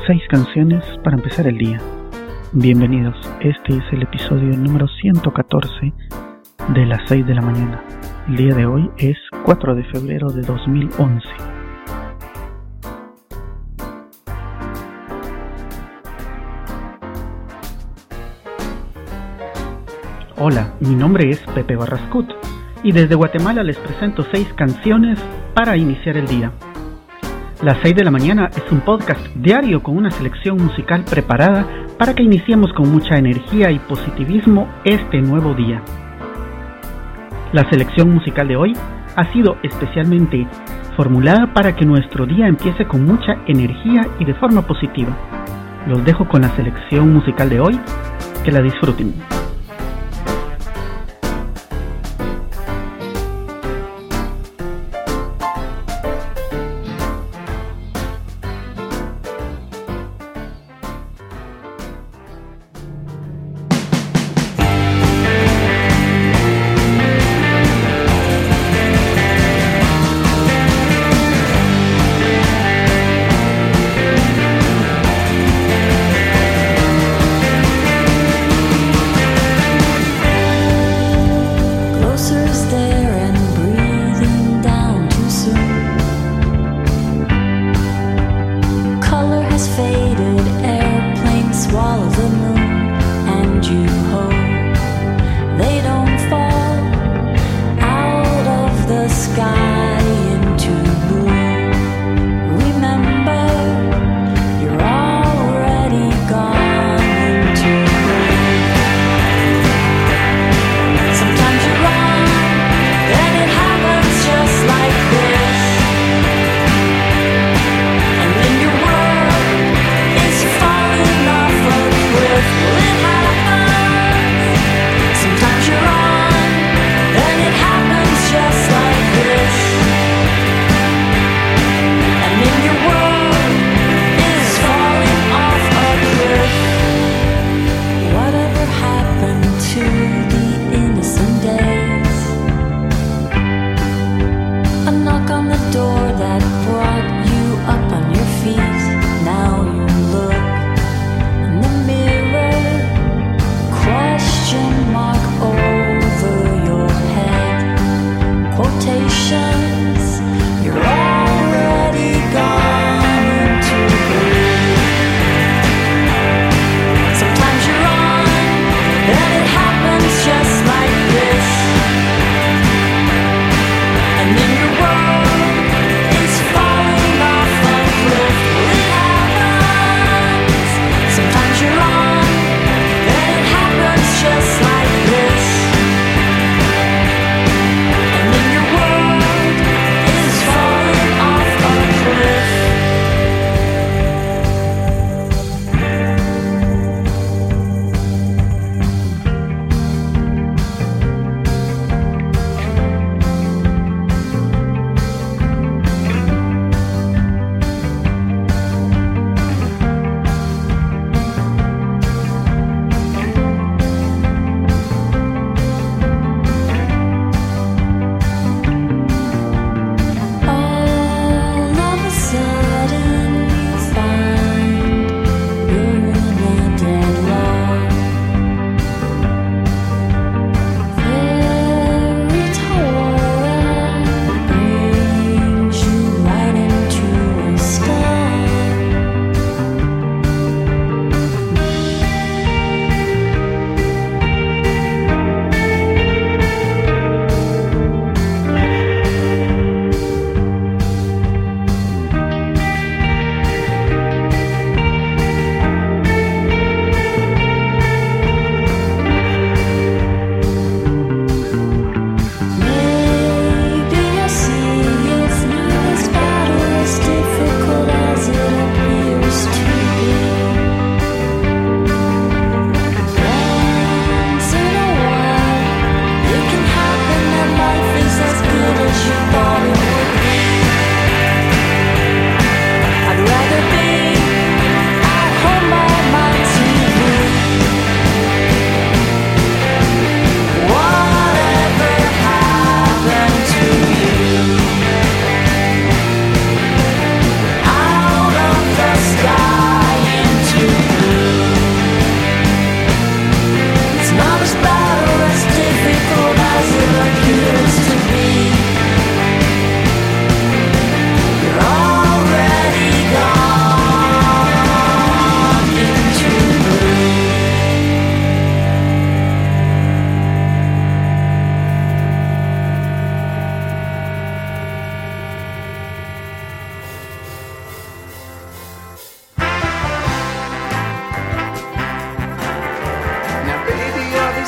6 canciones para empezar el día. Bienvenidos, este es el episodio número 114 de las 6 de la mañana. El día de hoy es 4 de febrero de 2011. Hola, mi nombre es Pepe Barrascut y desde Guatemala les presento 6 canciones para iniciar el día. Las 6 de la mañana es un podcast diario con una selección musical preparada para que iniciemos con mucha energía y positivismo este nuevo día. La selección musical de hoy ha sido especialmente formulada para que nuestro día empiece con mucha energía y de forma positiva. Los dejo con la selección musical de hoy, que la disfruten. With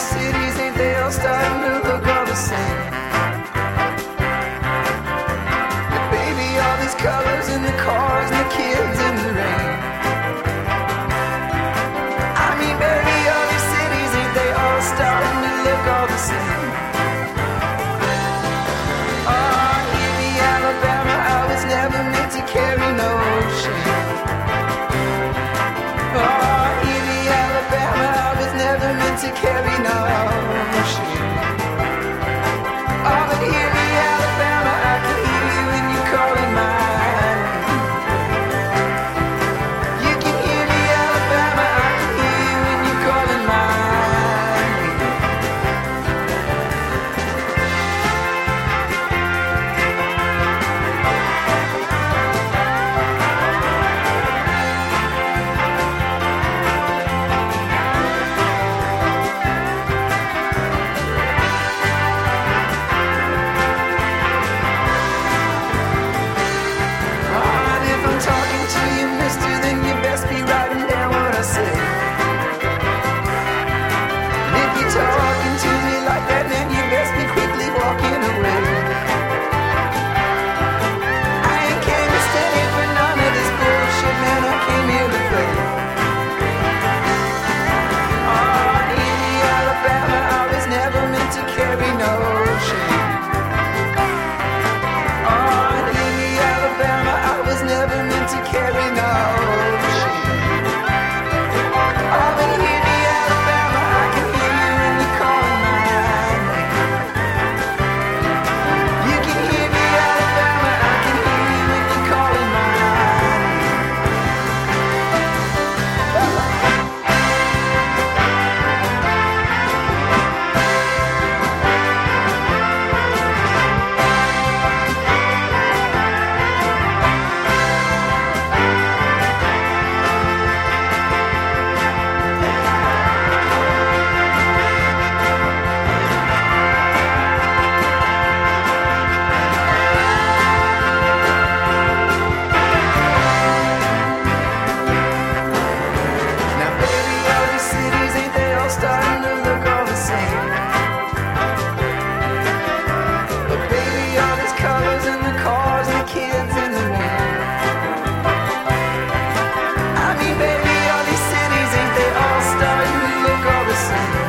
cities, ain't they all starting to look all the same? And baby, all these colors in the cars and the kids in the rain. I mean, baby, all these cities, ain't they all starting to look all the same? Oh, hear me, Alabama, I was never meant to carry no shame. Oh, hear me, Alabama, I was never meant to carry no shame. Oh, but hear me, Alabama, I can hear you when you calling my name. You can hear me, Alabama, I can hear you when you calling my name. If I'm talking to you, mister, then you best be writing down what I say. And if you're talking to me like that, then you best be quickly walking away. I ain't came to stay for none of this bullshit, man, I came here to play. Oh, hear me, Alabama, I was never meant to carry no shame. Oh, hear me, Alabama, I was never meant to carry no shame. Oh, but hear me, Alabama, I can hear you when you call my name. You can hear me, Alabama, I can hear you when you calling my name. Now, baby, all these cities, ain't they all starting to look all the same? But baby, all these colors in the cars and the kids in the rain. I mean, baby, all these cities, ain't they all starting to look all the same?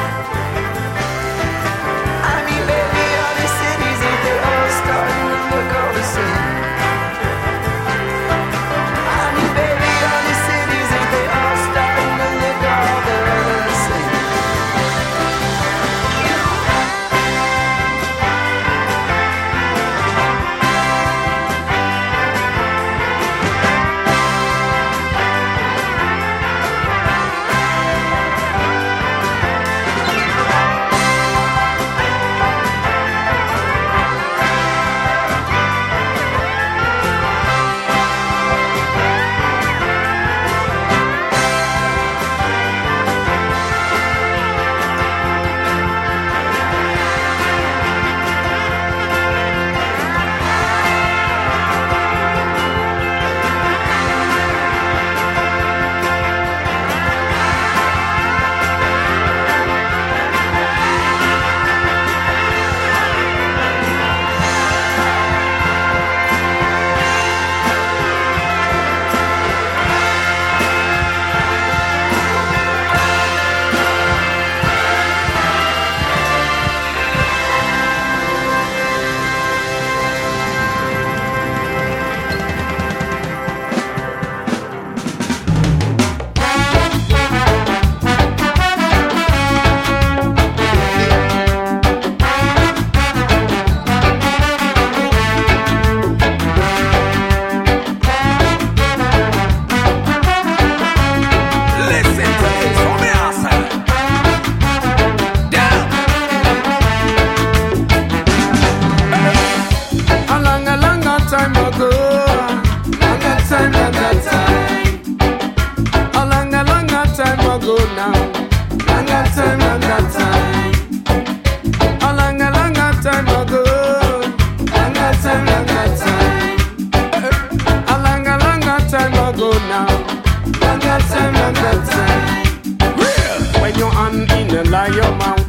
I mean, baby, all these cities, ain't they all starting to look all the same? I mean, baby, all these cities, ain't they all starting to look all the same? When you're on in a lie, your man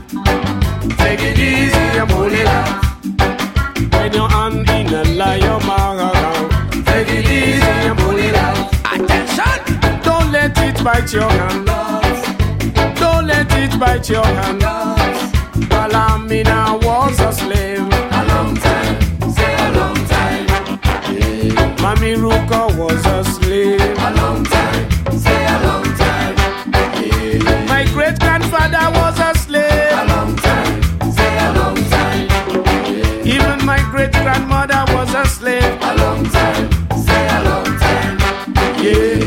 bite your hand. Don't let it bite your hand. Balamina was a slave. A long time, say a long time. Yeah. Mami Ruka was a slave. A long time, say a long time. Yeah. My great grandfather was a slave. A long time, say a long time. Yeah. Even my great grandmother was a slave. A long time, say a long time. Yeah.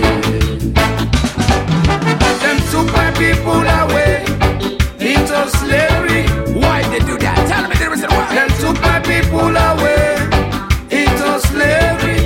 Them took my people away into slavery. Why they do that? Tell me the reason why. Them took my people away into slavery.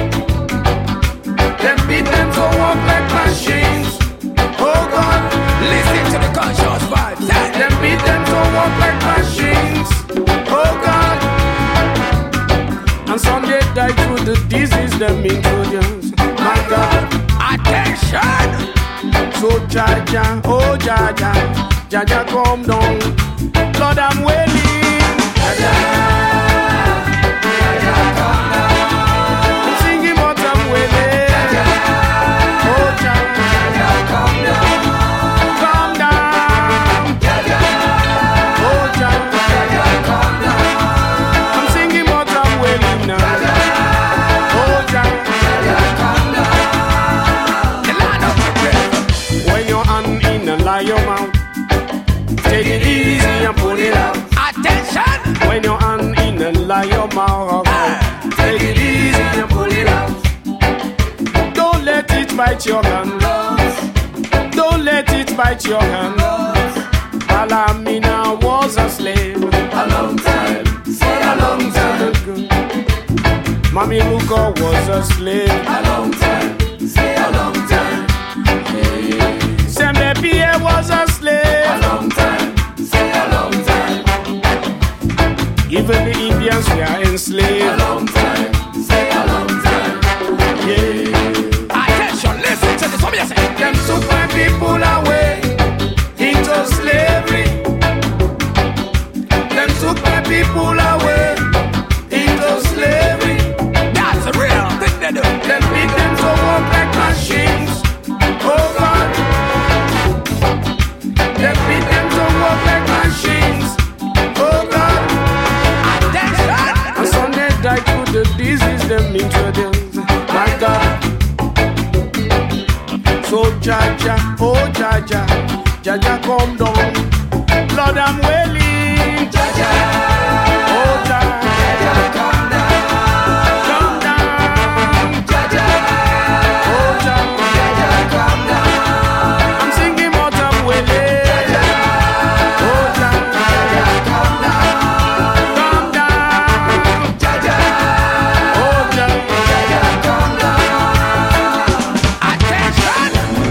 Them beat them to walk like machines. Oh God, Listen to the conscious vibes. them beat them to walk like machines. Oh God, and some they die through the disease them introduced. My God, Attention! so Jaja, oh Jaja, Jaja come down. Lord, I'm waiting. Jaja, Jaja, come down. I'm singing what I'm waiting. Oh Jaja, Jaja, come down. come down. Jaja, Oh Jaja, Jaja, come down. I'm singing what I'm waiting now. Oh Jaja, Jaja, come down. The land of the brave. when your hand in a lion mouth, take it easy and pull it out. Attention! When your hand in a lion mouth, take it easy and pull it out. Don't let it bite your hand. Don't let it bite your hand. Balamina was a slave. A long time, say a long time. Mami Luka was a slave. A long time, say a long time. Yeah. Sembepie was a A slave. long time, say a long time. Even the Indians were A enslaved. long time, say a long time. Yeah. Attention, listen to this. What you say? Them took my people away into slavery. Them took my people away into slavery. That's a real thing they do. Them beat them to walk like machines. Oh God. Them beat them to walk like machines. Oh God. Attention! And some they died through the disease them introduced. My God. So Jaja, oh Jaja, Jaja come down. Lord, I'm wailing. Jaja, Oh Jaja, Jaja, come down. come down. Jaja, Oh Jaja, Jaja, come down. I'm singing what I'm wailing. Oh Jaja, Jaja, come down. come down. Jaja, Oh Jaja, Jaja, come down. Attention!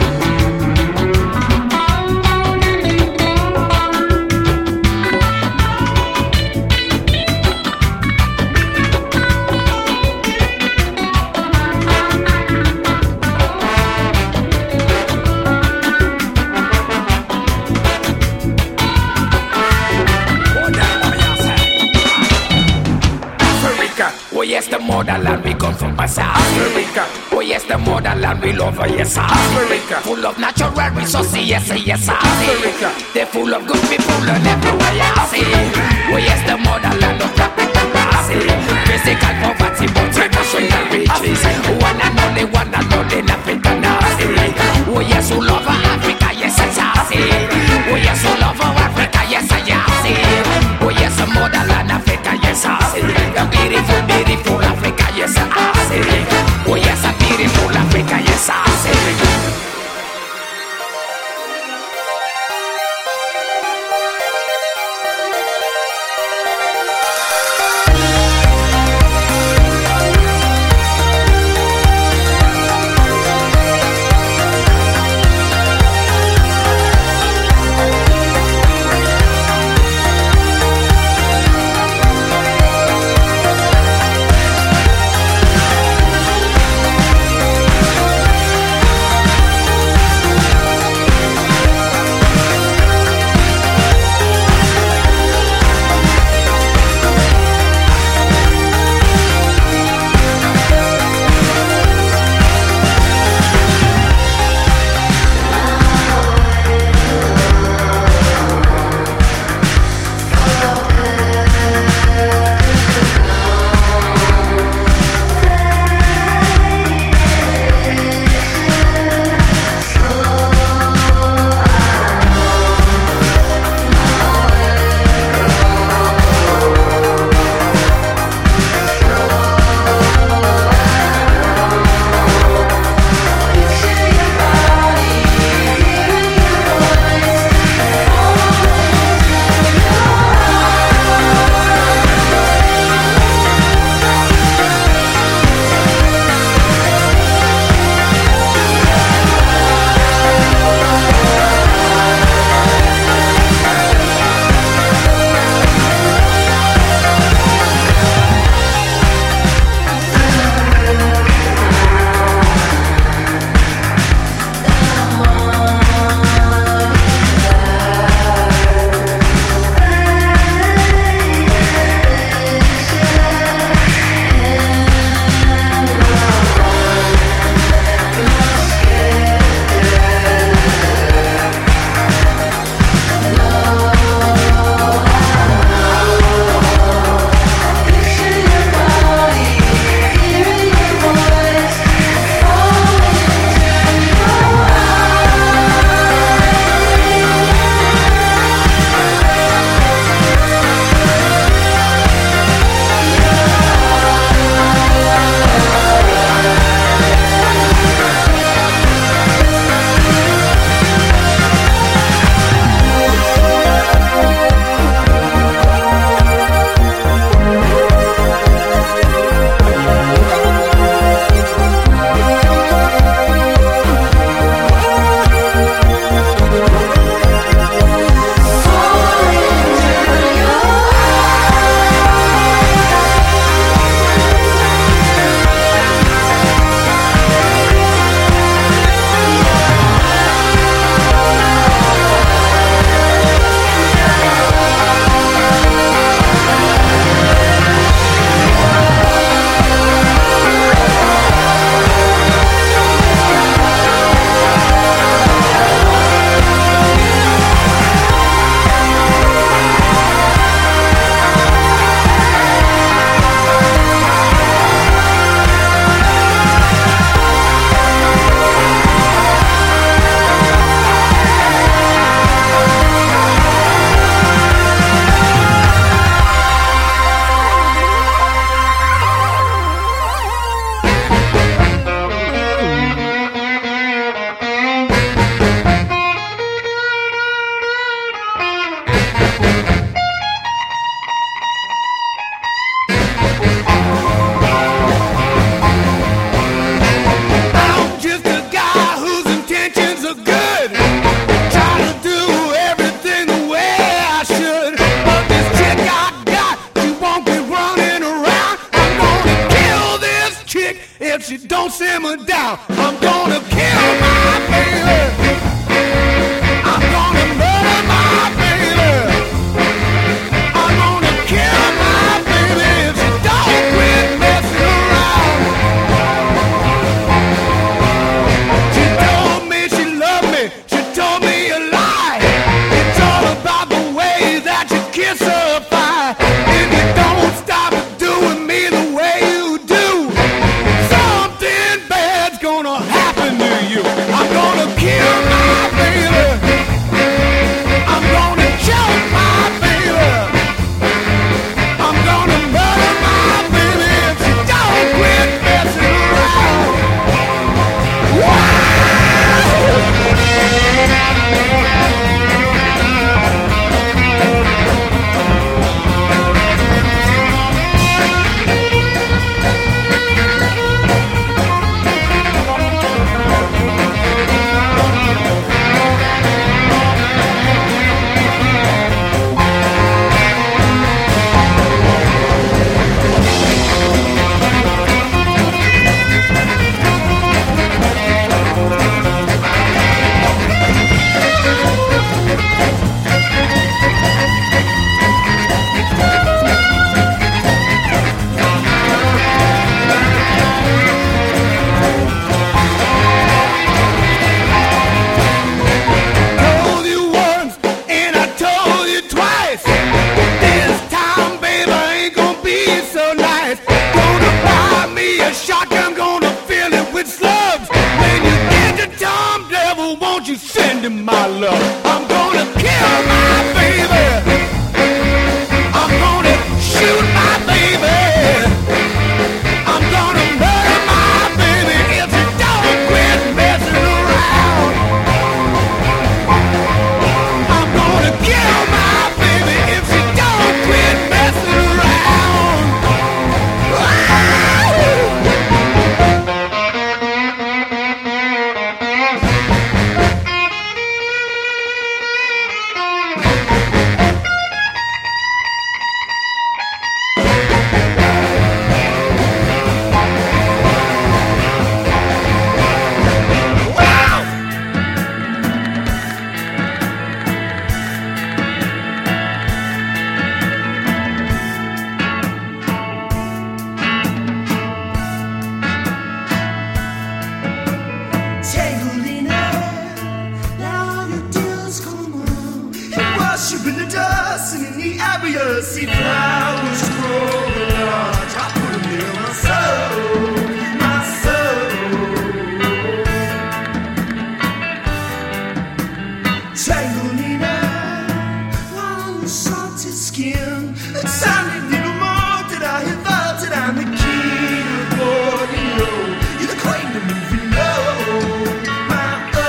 Africa, oh yes, the motherland we come from, Pasa. Africa, oh yes, the motherland we love, yes, Africa. Full of natural resources, yes, yes, Africa. They're full of good people and everywhere, yes. Oh yes, the motherland of Africa, physical poverty, but emotional riches. One and only in Africa, oh yes, who love Africa, yes, yes, oh yes, who love Africa, yes, yes. Oh yes, the motherland Africa, yes, the beautiful, beautiful Africa, yes, oh yes, a beautiful Africa, yes, love. I'm gonna kill my baby. I'm gonna shoot my baby. I'm gonna murder my baby if you don't quit messing around. I'm gonna kill my baby if you don't quit messing around. Worship in the dust and in the area, see flowers growing large. I put them near my soul, my soul. Triangolina, on the salted skin, a tiny little more that I have thought that I'm the king of Borneo. You're the queen of moving low, my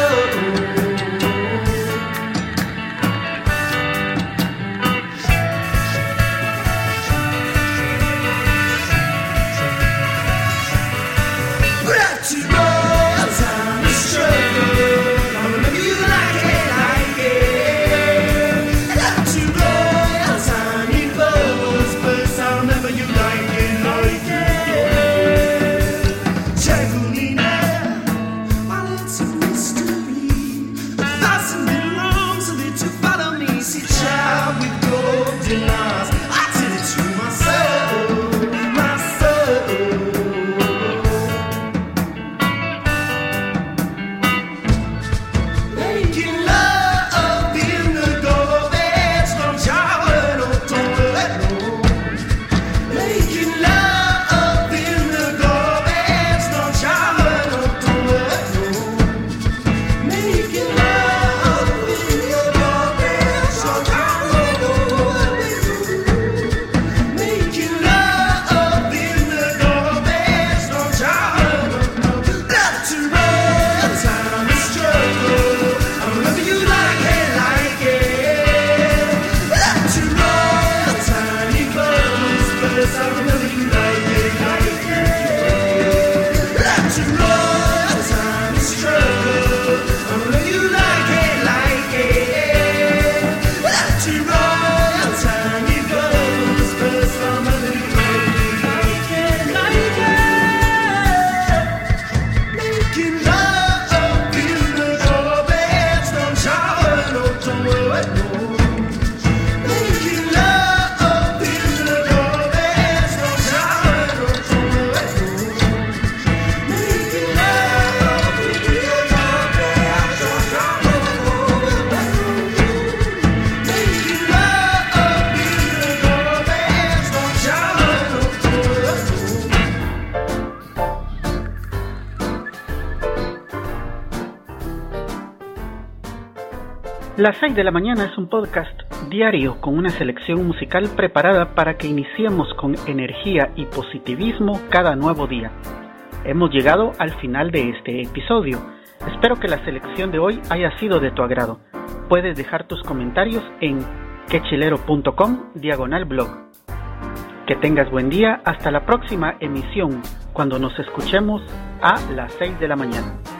Las 6 de la mañana es un podcast diario con una selección musical preparada para que iniciemos con energía y positivismo cada nuevo día. Hemos llegado al final de este episodio. Espero que la selección de hoy haya sido de tu agrado. Puedes dejar tus comentarios en quechilero.com/blog. Que tengas buen día. Hasta la próxima emisión, cuando nos escuchemos a las 6 de la mañana.